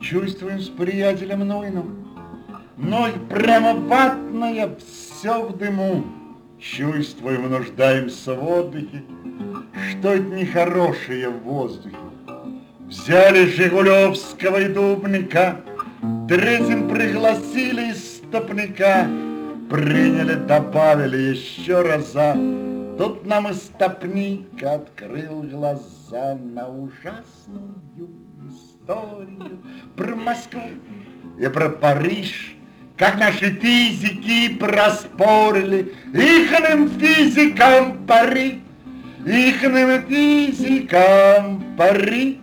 чувствуем с приятелем Нойным. Ной прямо ватная, все в дыму. Чувствуем, нуждаемся в отдыхе, что это нехорошее в воздухе. Взяли Жигулевского и Дубника, третьим пригласили из стопника, приняли, добавили еще раза. Тут нам и стопник открыл глаза на ужасную историю про Москву и про Париж, как наши физики проспорили ихным физикам пари, ихным физикам пари.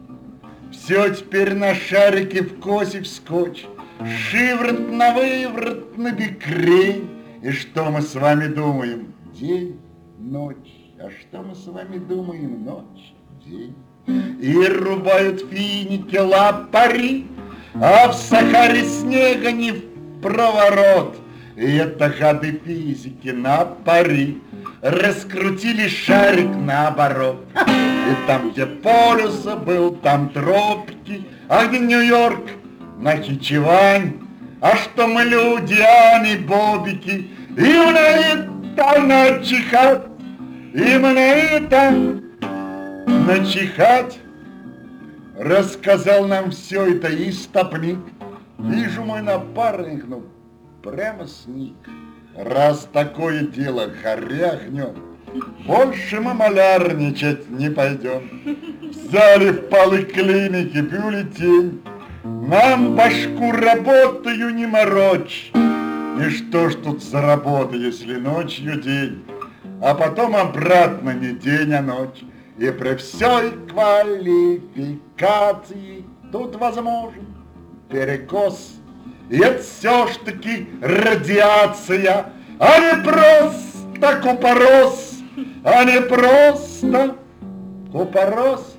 Все теперь на шарике в косе вскочь, шиворот на выворот на бекрень. И что мы с вами думаем? День, ночь. А что мы с вами думаем? Ночь, день. И рубают финики лапари, а в Сахаре снега не в проворот. И это годы физики на пари раскрутили шарик наоборот. И там, где полюс был, там тропики, а где Нью-Йорк, Нахичевань. А что мы люди, а не бобики, и на это начихать, и на это начихать. Рассказал нам все это и стопник. Вижу, мой напарник, ну, прямо сник. Раз такое дело, горя огнем, больше мы малярничать не пойдем. Взяли в поликлинике бюллетень, нам башку работаю не морочь. И что ж тут за работа, если ночью день, а потом обратно не день, а ночь. И при всей квалификации тут возможен перекос. И это все ж таки радиация, а не просто купорос, а не просто купорос.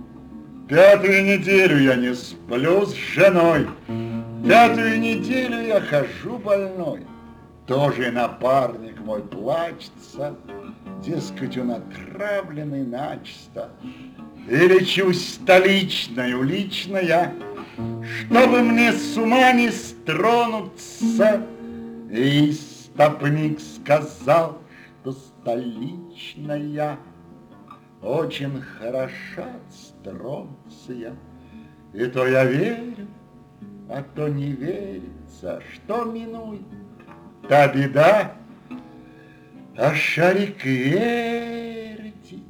Пятую неделю я не сплю с женой, пятую неделю я хожу больной. Тоже и напарник мой плачется, дескать, он отравленный начисто. И лечусь столичною лично я, чтобы мне с ума не стронуться. И стопник сказал, что столичная очень хороша стронция. И то я верю, а то не верится, что минует та беда. А шарик вертится,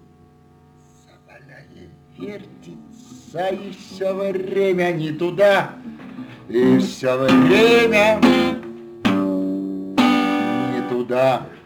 вертится, и все время не туда, и все время не туда.